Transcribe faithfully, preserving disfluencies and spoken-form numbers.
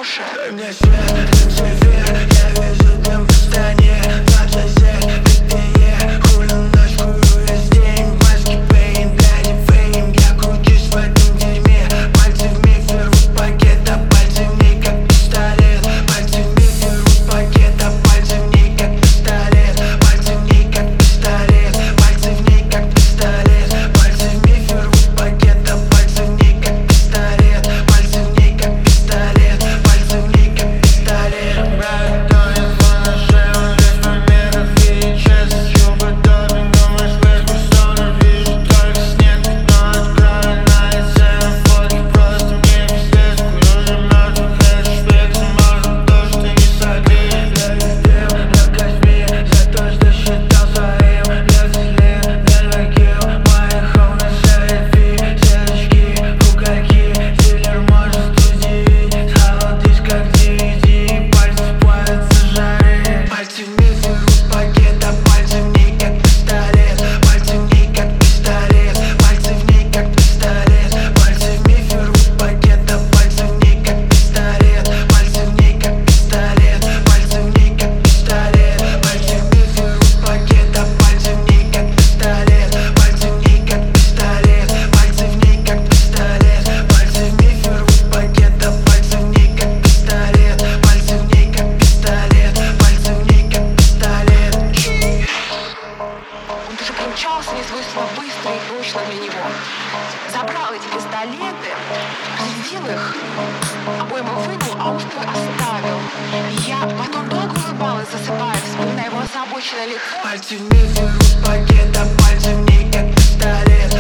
хорошее. Дай мне свет, свет, я вижу дым в стороне. Над соседей быстрее, хули ночь, курю весь день. Маски пейн, бляди фейм, я кручусь в этом дерьме. Пальцы в мифе рвут пакет, а пальцы в ней как пистолет. Пальцы в мифе рвут пакет, а пальцы в ней как пистолет. Пальцы в ней как пистолет, пальцы в ней как пистолет. Пальцы в мифе рвут пакет, а пальцы в ней как пистолет. Пальцы в ней как пистолет, пальцы в ней как пистолет. Брат, тонет в наше, он весь по метров и час. Чуба добрый, думаешь, вверху стонер. Вижу только снег, но откровенно лице на фотке. Просто мне пиздец, курю же мертвых хэштег. Может, то, что не согреет. Я везде на Косьме, за то, что считал своим. Я взлет, never kill, мои хоуны селфи. Селочки, кукольки, дилер может удивить. Холодишь как ди ви ди, пальцы плавятся жары. Пальцы в мифе рвут пакет, а пальцы в ней как пистолет. Пальцы в ней как пистолет, пальцы в ней как пистолет. Пальцы в мифе рвут пакет, а пальцы в ней как пистолет. Пальцы в ней как пистолет, пальцы в ней как пистолет. Пальцы в мифе рвут пакет, а пальцы в ней как пистолет. Пальцы в ней как пистолет, пальцы в ней как пистолет. Пальцы в мифе рвут пакет, а пальцы в ней как пистолет. Пальцы в ней как пистолет, пальцы в ней как пистолет. Он даже примчался несвойственно быстро и точно для него. Забрал эти пистолеты, разрядил их, обойму вынул, а острый оставил. И я потом долго улыбалась, засыпая, вспоминая его озабоченное лицо. Пальцы в мифе рвут пакет, а пальцы в ней как пистолет.